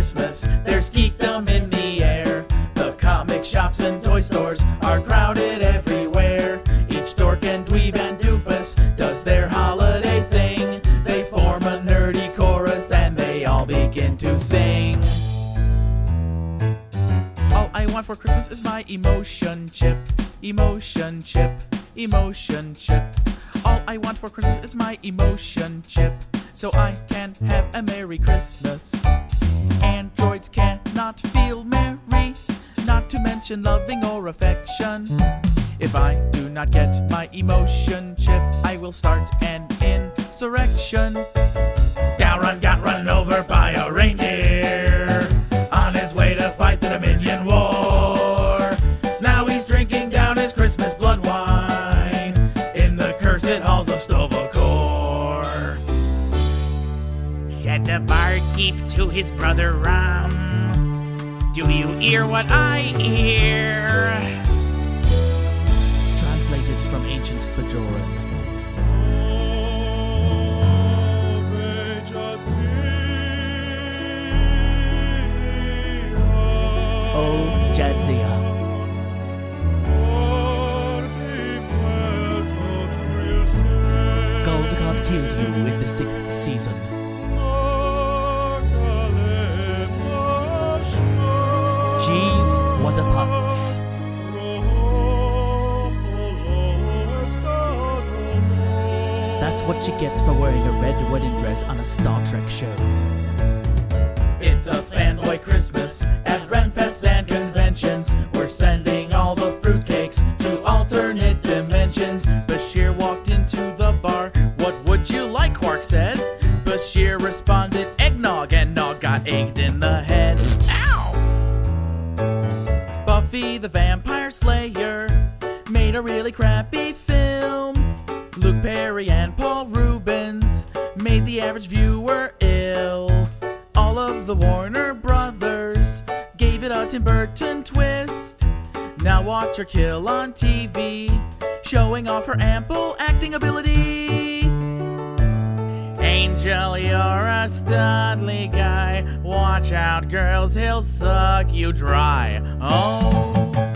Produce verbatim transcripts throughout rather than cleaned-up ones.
Christmas, there's geekdom in the air. The comic shops and toy stores are crowded everywhere. Each dork and dweeb and doofus does their holiday thing. They form a nerdy chorus and they all begin to sing. All I want for Christmas is my emotion chip, emotion chip, emotion chip. All I want for Christmas is my emotion chip, so I can have a Merry Christmas. Androids cannot feel merry, not to mention loving or affection. If I do not get my emotion chip, I will start an insurrection. Gowron got run over by a reindeer on his way to fight the Dominion War. Now he's drinking down his Christmas blood wine in the cursed halls of Sto-vo-kor. Said the barkeep to his brother Ram, do you hear what I hear? Translated from ancient Bajoran. Oh, Jadzia. Gold God killed you in the sixth season. Jeez, what a putz. That's what she gets for wearing a red wedding dress on a Star Trek show. It's a fanboy Christmas at Renfests and conventions. We're sending all the fruitcakes to alternate dimensions. Bashir walked into the bar. What would you like, Quark said. Bashir responded, eggnog, and Nog got egged in the head. Ow! Buffy the Vampire Slayer made a really crappy film. Luke Perry and Paul Rubens made the average viewer ill. All of the Warner Brothers gave it a Tim Burton twist. Now watch her kill on T V, showing off her ample acting ability. Angel, you're a studly guy. Watch out, girls, he'll suck you dry. Oh,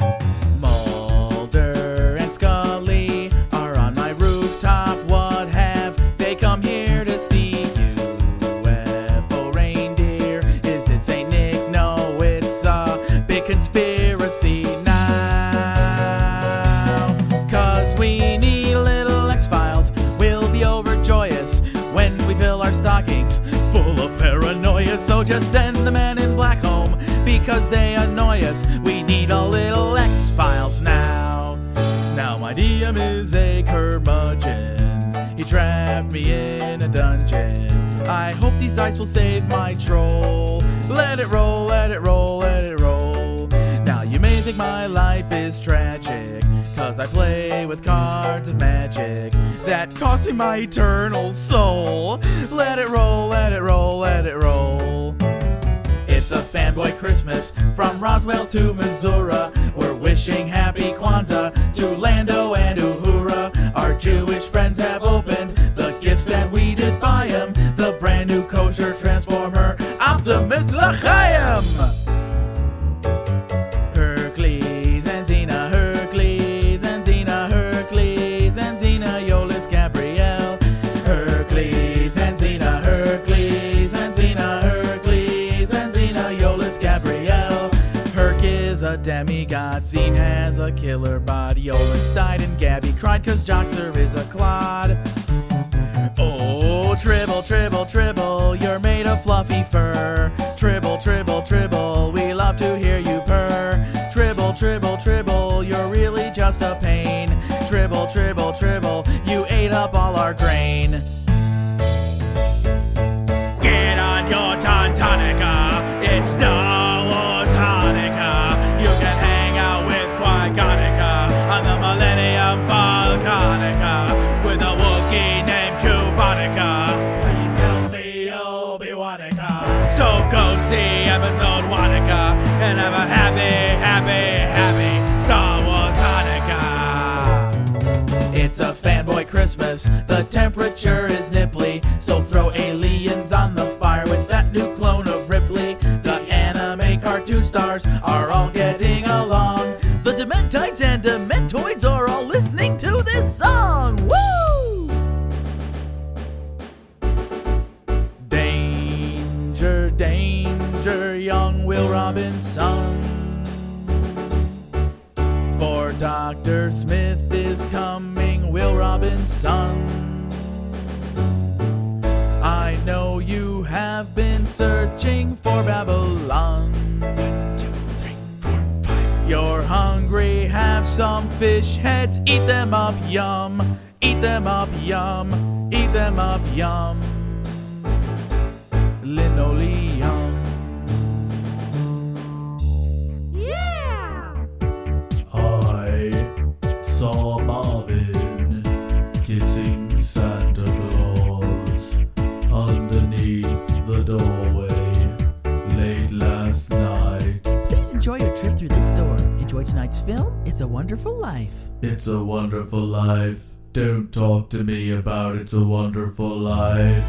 Mulder and Scully are on my rooftop. What have they come here to see? U F O reindeer? Is it Saint Nick? No, it's a big conspiracy now. Cause we need little X-Files. We'll be overjoyous when we fill our stockings full of paranoia. So just send the Men in Black home because they annoy us. We need a little X-Files now. Now my D M is a curmudgeon. He trapped me in a dungeon. I hope these dice will save my troll. Let it roll, let it roll, let it roll. Now you may think my life is tragic, cause I play with cards of magic that cost me my eternal soul. Let it roll, let it roll, let it roll. It's a fanboy Christmas from Roswell to Missouri. We're wishing happy Kwanzaa to Lando and Uhura. Our Jewish friends have opened the gifts that we did buy 'em. The brand new kosher transformer, Optimus L'chaim. Hercules and Xena, Hercules and Xena, Hercules and Xena, Yolis Gabrielle. Hercules and Xena, Hercules and Xena, Hercules and Xena, Yolis Gabrielle. Herc is a demigod, Xena has a killer body. Yolis died and Gabby cried cause Joxer is a clod. Oh, Tribble, Tribble, Tribble, you're made of fluffy fur. Tribble, Tribble, Tribble, we love to hear you purr. Tribble, Tribble, Tribble, you're really just a pain. Tribble, Tribble, Tribble, you ate up all our grain. Get on your Tontonica, it's Star Wars Hanukkah. You can hang out with Qui-Gonica on the Millennium Falconica with a Wookiee named Chewbacca. Please help me, Obi-Wanica. So go see episode Wanica and have a happy, happy, happy Star Wars Hanukkah. It's a fanboy Christmas, the temperature is nipply, so throw aliens on the fire with that new clone of Ripley. The Demonoids and Dementoids are all listening to this song. Woo! Danger, danger, young Will Robinson. For Doctor Smith is coming, Will Robinson. I know you have been searching for Babylon. One, two, three, four, five. You're hungry, have some fish heads, eat them up, yum. Eat them up, yum. Eat them up, yum. Linoleum. Yeah! I saw Marvin kissing Santa Claus underneath the doorway late last night. Please enjoy your trip through this door. Enjoy tonight's film, It's a Wonderful Life. It's a wonderful life. Don't talk to me about It's a Wonderful Life.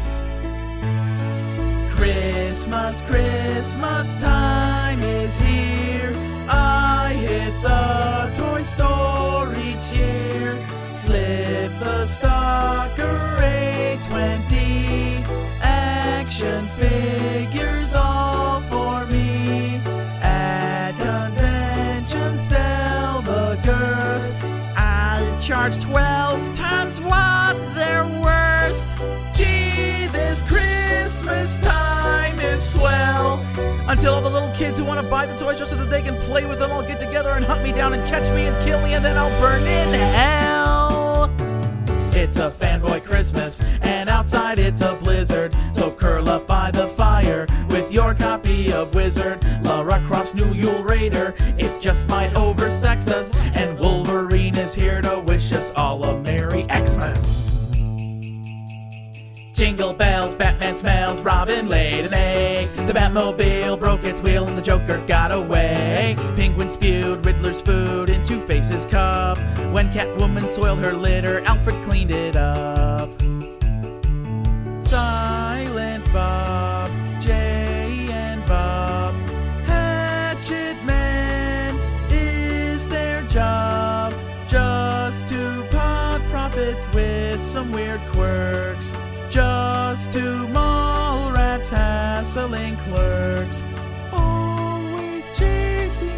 Christmas, Christmas time is here. I hit the toy store each year. Slip the stalker eight twenty. Action figures all for me. At convention sell the girth. I charge twelve times what they're worth. Gee, this Christmas time is swell. Until all the little kids who want to buy the toys just so that they can play with them all get together and hunt me down and catch me and kill me, and then I'll burn in hell. It's a fanboy Christmas, and outside it's a blizzard. So curl up by the fire with your copy of Wizard. Lara Croft's new Yule Raider, it just might oversex us. And Wolverine is here to wish us all a Merry Xmas. Jingle bells, Batman smells, Robin laid an egg. The Batmobile broke its wheel and the Joker got away. Penguin spewed Riddler's food in Two-Face's cup. When Catwoman soiled her litter, Alfred cleaned it up. Silent Bob, Jay and Bob. Hatchet Man is their job. Just to pot profits with some weird quirks. Just to mall rats hassling clerks. Always chasing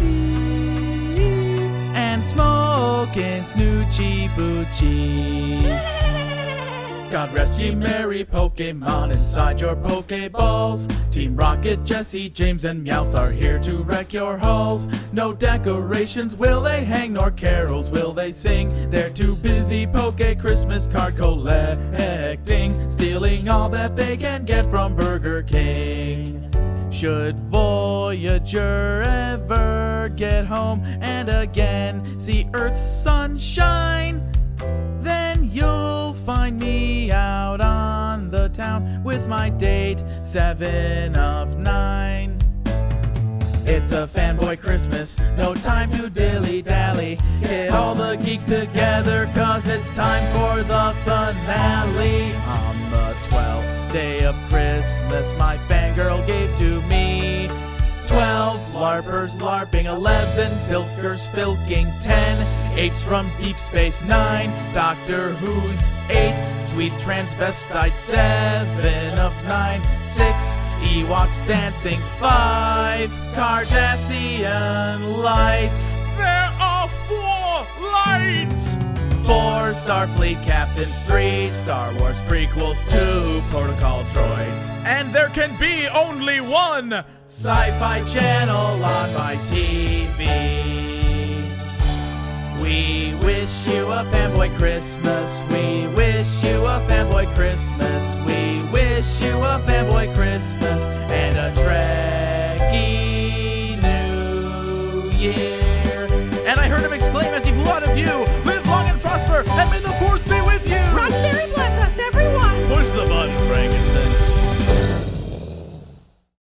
Amy and smoking snoochie boochies. God rest ye merry Pokemon inside your Pokeballs. Team Rocket, Jesse, James, and Meowth are here to wreck your halls. No decorations will they hang, nor carols will they sing. They're too busy Poke Christmas card collecting, stealing all that they can get from Burger King. Should Voyager ever get home and again see Earth's sunshine, then you'll find me out on the town with my date, seven of nine. It's a fanboy Christmas, no time to dilly-dally. Get all the geeks together, cause it's time for the finale. On the twelfth day of Christmas, my fangirl gave to me twelve LARPers LARPing, eleven Filkers filking, ten apes from Deep Space Nine, Doctor Who's eight, sweet transvestite, seven of nine, six Ewoks dancing, five Cardassian lights. There are four lights! Four Starfleet captains, three Star Wars prequels, two protocol droids. And there can be only one Sci-Fi Channel on my T V. We wish you a fanboy Christmas.